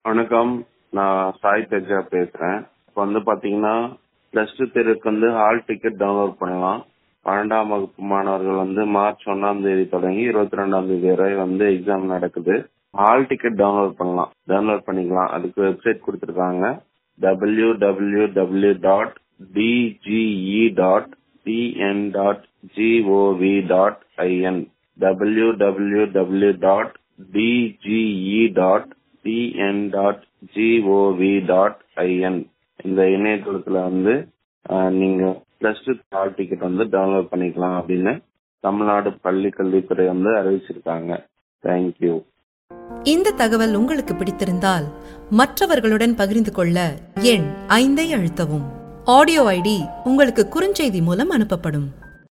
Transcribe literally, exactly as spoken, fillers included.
வணக்கம். நான் சாய் தேஜா பேசுறேன். இப்போ வந்து பாத்தீங்கன்னா பிளஸ் டூ தேர்வுக்கு வந்து ஹால் டிக்கெட் டவுன்லோட் பண்ணலாம். பன்னெண்டாம் வகுப்பு மாணவர்கள் வந்து மார்ச் ஒன்னாம் தேதி தொடங்கி இருபத்தி ரெண்டாம் தேதி வரை வந்து எக்ஸாம் நடக்குது. ஹால் டிக்கெட் டவுன்லோட் பண்ணலாம், டவுன்லோட் பண்ணிக்கலாம். அதுக்கு வெப்சைட் கொடுத்துருக்காங்க. W W W dot DGE dot TN dot GOV dot IN W W W dot DGE dot TN dot GOV dot IN இந்த இணையதளத்துல வந்து அஹ், நீங்க பிளஸ் டூ ஹால் டிக்கெட் வந்து டவுன்லோட் பண்ணிக்கலாம் அப்படின்னு தமிழ்நாடு பள்ளி கல்வித்துறை வந்து அறிவிச்சிருக்காங்க. தேங்க்யூ. இந்த தகவல் உங்களுக்கு பிடித்திருந்தால் மற்றவர்களுடன் பகிர்ந்து கொள்ள எண் ஐந்தை அழுத்தவும். ஆடியோ ஐடி உங்களுக்கு குறுஞ்செய்தி மூலம் அனுப்பப்படும்.